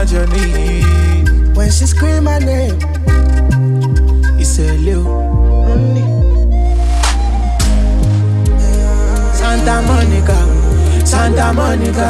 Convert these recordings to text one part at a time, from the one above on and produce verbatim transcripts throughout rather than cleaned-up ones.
on your knees. When she scream my name, it's a Lil. Santa Monica, Santa Monica.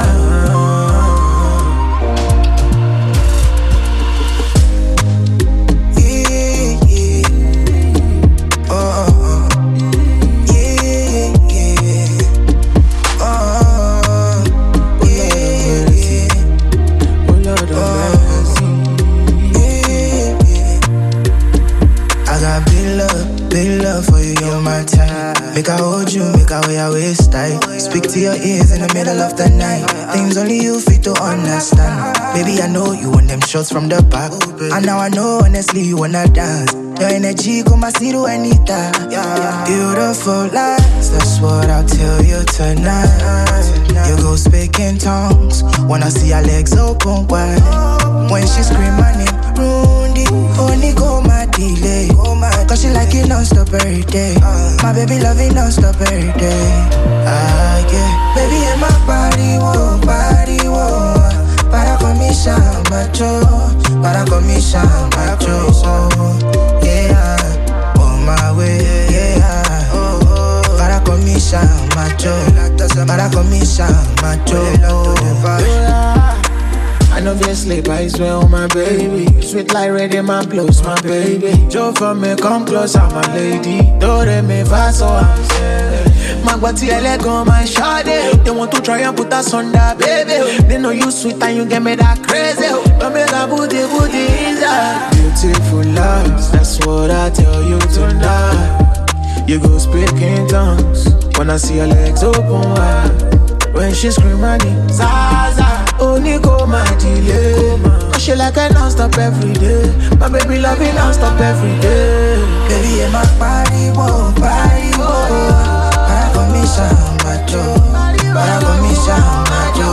Make I hold you, make I wear your waist tight. Speak to your ears in the middle of the night. Things only you fit to understand. Baby, I know you want them shots from the back. And now I know honestly you wanna dance. Your energy come see to anytime. Beautiful lies, that's what I'll tell you tonight. You go speak in tongues, wanna see your legs open wide. When she scream my name, Rundi, only go my delay. Cause she like it non-stop every day. My baby love it non-stop every day. Ah, yeah. Baby in my body, whoa, body, whoa. Para commission, macho. Para commission, macho. Oh, yeah. On my way, yeah. Oh, oh. Para commission, macho. Para commission, macho. Oh, I know you sleep, I swear on my baby. Sweet like red in my blows, my baby. Joe for me, come closer, my lady. Don't me fast, so I'm saying. My body, I let go, my shawty. They want to try and put us on that, baby. They know you sweet and you get me that crazy. Don't make a booty, booty inside. Beautiful lies, that's what I tell you tonight. You go speak in tongues when I see your legs open wide. When she scream my name, Zaza. Only go my delay. Cause she like I non-stop every day. My baby love it non-stop every day. Baby in my body, whoa, body, whoa. Para commission, macho. Para commission, macho.